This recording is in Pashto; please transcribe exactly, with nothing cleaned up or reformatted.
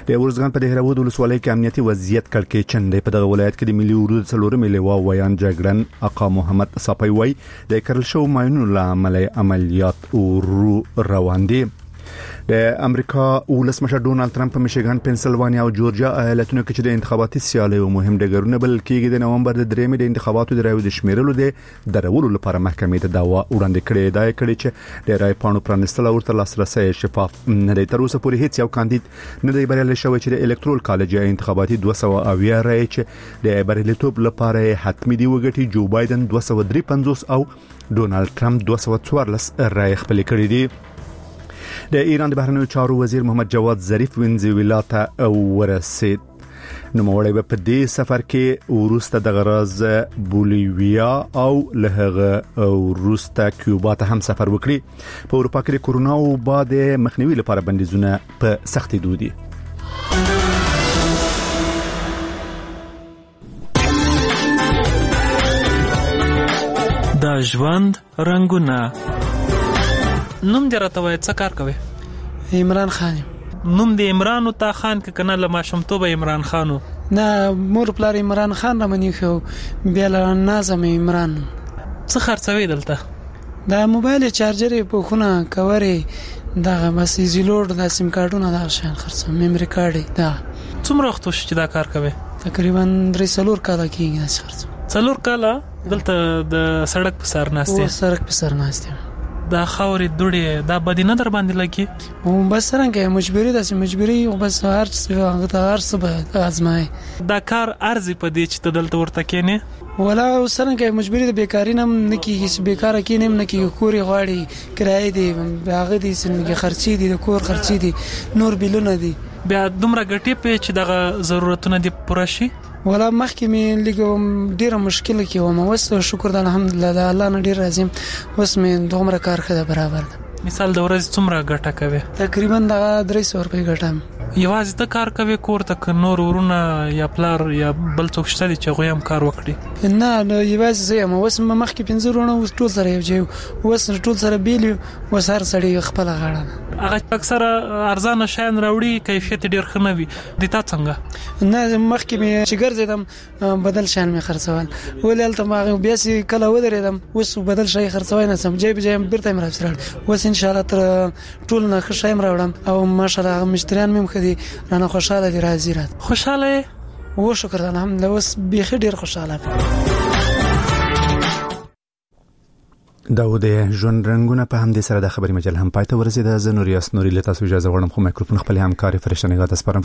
د ورزګان په دهراود ولسوالۍ کې امنیتي وضعیت کړکېچن دی. په دغه ولایت کې د ملي ورود څلورمې لواء ویان جګړن آقا محمد صافی وای د کرل شو ماینونو لامل عملیات ورو روان دي. د امریکا ولسمشر ډونالد ترامپ په میشیګان، پنسلوانیا او جورجیا ایالتونو کې چې د انتخاباتي سیالیو مهم ډګرونه بل کېږي د نومبر د درېمې د انتخاباتو د راوي د شمیرلو د درولو لپاره محکمې ته دعوا وړاندې کړې ده کړي چې د رای پاڼو پرانستل او تر لاسرسي شفاف نه دی. تر اوسه پورې هیڅ یو کاندید نه دی بریالی شوی چې د الکترول کالج انتخاباتي دوه سوه اویا رای چې د بریالیتوب لپاره حتمی دی وګټي. جو بایدن دوه سوه درې پنځوس او ډونالد ترامپ دوه سوه څوارلس رای خپل کړي دي. د ایران د بهرنیو چارو وزیر محمد جواد ظریف وینزویلا ته ورسید. نو موړی په دې سفر کې وروسته د غراز بولیویا او له وروسته کیوبا ته هم سفر وکړي. په اروپا کې کورونا او بعد مخنیوي لپاره بندیزونه په سختي دودي. د ژوند رنگونه. نوم دې راته وایي څه کار کوي؟ عمران خان. نوم دې عمران او تا خان کې کنه له ماشومتوبه عمران خانو؟ نه، مور پلار عمران خان را منی خو بیا له نازم عمران. څه خرڅوي دلته؟ دا موبایل چارجر په خونه کورې دا بس ایزیلوډ د سیم کارتونه دا شان خرڅم، میموري کارت. دا څومره وخت چې دا کار کوي؟ تقریبا درې څلور کاله کېږي دا خرڅم. څلور کاله دلته د سړک په سر ناشته؟ سړک په سر ناشته. دا خاورې دوړې دا بدینه در باندې لګي او بس څنګه مجبوری ده چې مجبوری او بس هر څه هغه هر څه به ازمای. دا کار ارزي په دې چې ته دلته ورته کېنه ولا څنګه مجبوری ده بیکاری نه نه کیږي چې بیکاره کېنم نه کیږي. کوري غواړي کرای دی هغه دي چې خرچي دي د کور خرچي دي نور بیلونه دي بیا دومره ګټي په چې دغه ضرورتونه دي پوره شي. ولا مخکې مې لګوم ډیره مشکله کې ومه وسه شکر د الحمدلله د الله نه ډیر راضیم. وس مې دومره کار خده برابر ده. مثال د ورځې څومره ګټه کوي؟ تقریبا د درې سوه روپۍ ګټم. یوازې ته کار کوي کور ته نور ورونه یا پلار یا بل څوک شته چې غوي هم کار وکړي؟ نه نه یوازې زه یم. وس مخکې پنځه ورونه اوس ټول سره یو ځای وس ټول سره بیل وس هر سړی خپل غاړه. هغه اکثر ارزانه شین راوړي کیفیت ډیر ښه نه وي. د تا څنګه؟ نه مخکې مې چې ګرځیدم بدل شان مې خرڅول ولې الته ما بیا سي کله ودرېدم اوس بدل شي خرڅوي نه سم جيب جيب بیرته مې راځل. وس ان شاء الله تر ټول نه ښه شایم راوړم او ماشاءالله مشتریان مې خدي رانه خوشاله دي راځي رات خوشاله و شکر الحمدلله. وس بيخي ډیر خوشاله. داود ژوند رنگونه په همدې سره د خبري مجله هم پاتې ورسېده. زه نور یاس نوري له تاسو اجازه غواړم خو میکروفون خپل همکاري فرشتنګات اسپارم.